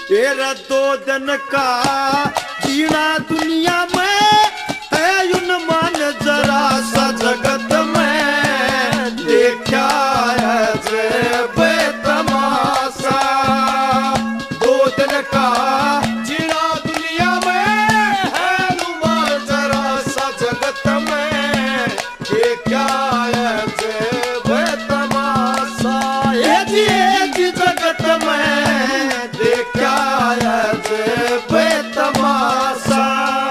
तेरा 2 दिन का जीना दुनिया में है उन्मान जरा सा जगत में देखा है बेतमाशा। 2 दिन का जीना दुनिया में है उन्मान जरा सा जगत में देखा है बेतमाशा। ये जी जगत में देखा है बेतमाशा।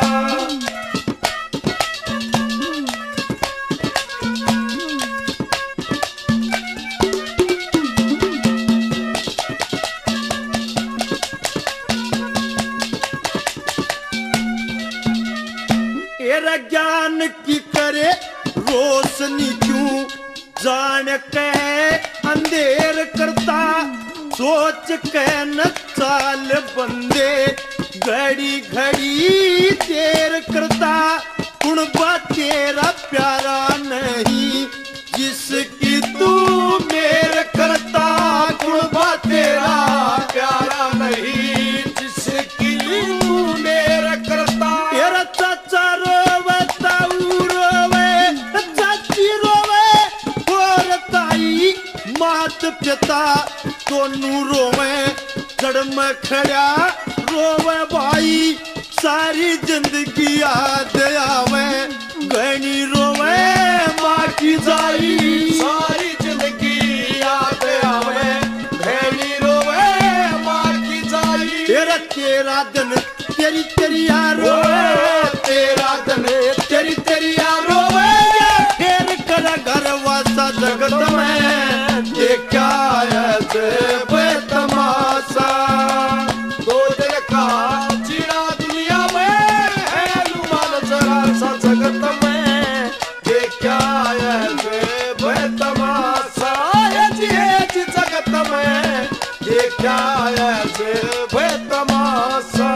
तेरा ज्ञान की करे रोशनी क्यों जान के अंधेर करता सोच के न चाल बंदे घड़ी घड़ी देर करता। कुणबा तेरा प्यारा नहीं जिसकी तू मेर करता। कुणबा तेरा प्यारा नहीं जिसकी तू मेर करता। तेरा चाचा रोवे ताऊ रोवे चाची रोवे और ताई मात पिता दोनों रोवे जड़ में खड़ा रोवे भाई सारी जिंदगी याद आवे। घनी रोवे माँ की जाई सारी जिंदगी याद आवे। घनी रोवे माँ की जाई तेरा दिन तेरी तेरी यार रोवे। तेरा दिन तेरी तेरी यार रोवे फिर कर घर वासा जगत में देखा है बेतमाशा। 2 दिन का जीना दुनिया में है उन्मान जरा सा जगत में देखा है बेतमाशा। जी जगत में देखा है बेतमाशा।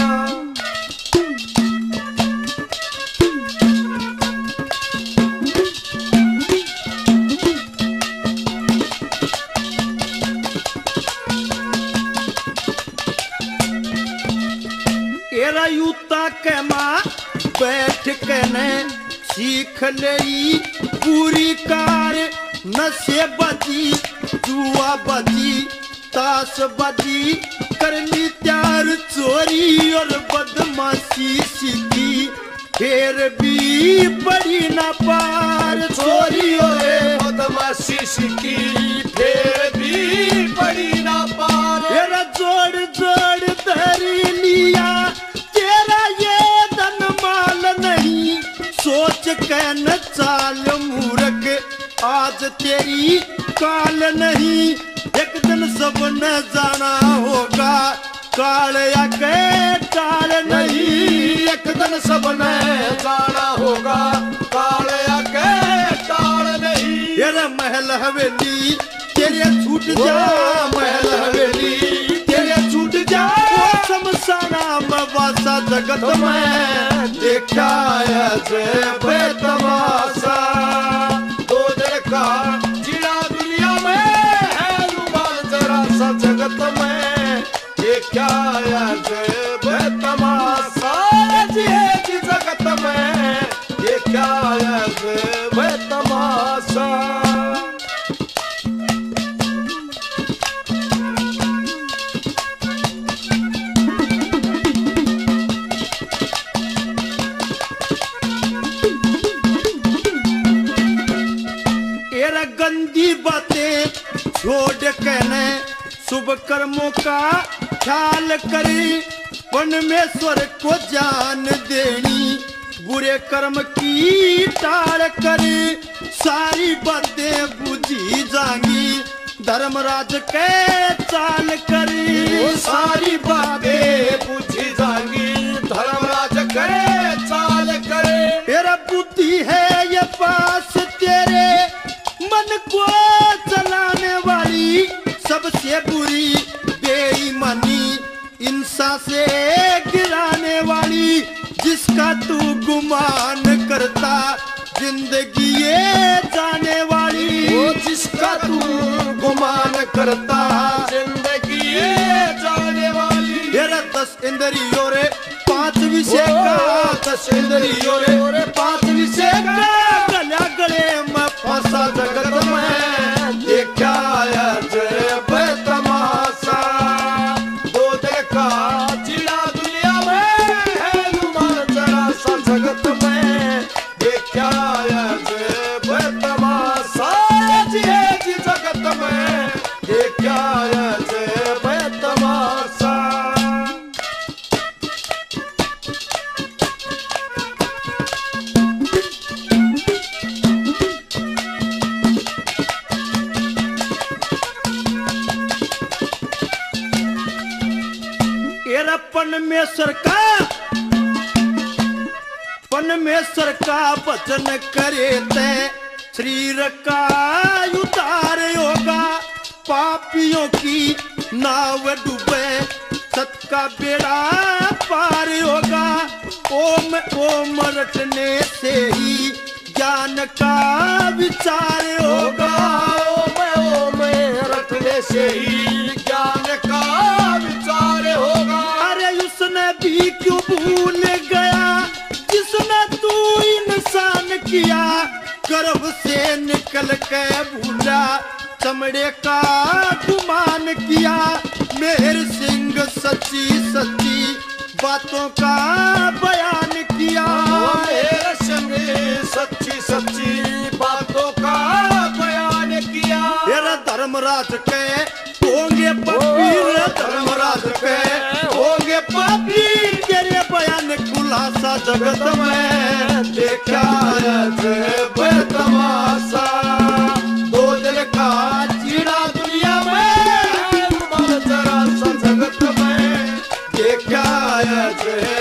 तेरा यूता के माँ बैठ के ने सीख लई पूरी कार। नशे बजी जुआ बजी ताश बजी करनी त्यार चोरी और बदमाशी सीखी फिर भी पड़ी ना पार। चोरी और बदमाशी सीखी फिर भी पड़ी ना पार। तेरा जोड़ जोड़ धरी लिया तेरा ये धन माल नहीं सोच के न चाल मूर्ख आज तेरी काल नहीं। एक दिन सब न जाना होगा काल या के टाल नहीं। एक दिन सब न जाना होगा काल या के टाल नहीं। तेरा महल हवेली तेरे छूट जा महल हवेली तेरे छूट जा। शमशाना में वासा जगत में देखा है बेतमाशा। 2 दिन का जीना दुनिया में है उन्मान जरा सा जगत में देखा है बेतमाशा। जी जगत में देखा है बेतमाशा। गंदी बातें छोड़ के ने शुभ कर्मों का ख्याल करे। परमेश्वर को जान देनी बुरे कर्म की टाल करे। सारी बातें बुझी जाएंगी धर्मराज के चाल करे। सारी बातें बुझी जाएंगी धर्मराज के चाल करे। तेरा बुद्धि है ये पास तेरे मन को चलाने वाली सबसे बुरी बेईमानी इंसान से गिराने वाली। जिसका तू गुमान करता जिंदगी ये जाने वाली। वो जिसका तू गुमान करता जिंदगी ये जाने वाली। 10 इंद्रियों रे 5 विषय का 10 इंद्रियों रे 5 विषय का गला गले में फंसा जगत में देखा अजब तमाशा दो दिल का चिड़ा दुनिया में है रुमाल जरा सा जगत में देखा अजब तमाशा जी जगत में देखा अजब तमाशा परमेश्वर का वचन करे ते शरीर का उतार होगा पापियों की नाव डूबे सत का बेड़ा पार होगा ओम ओम रटने से ही ज्ञान का विचार होगा ओम ओम रटने से ही ज्ञान का विचार होगा अरे उसने भी क्यों भूल गया जिसने तू इंसान किया गर्भ से निकल के भूला चमड़े का गुमान किया मेहर सिंह सच्ची सच्ची बातों का बयान किया मेहर सिंह सच्ची सच्ची बातों का बयान किया तेरा धर्मराज के होंगे पापी धर्मराज के होंगे पापी तेरे बयान खुलासा जगत में देखा अजब तमाशा दो दिल का चिड़ा दुनिया में रुमाल जरा सा जगत में देखा अजब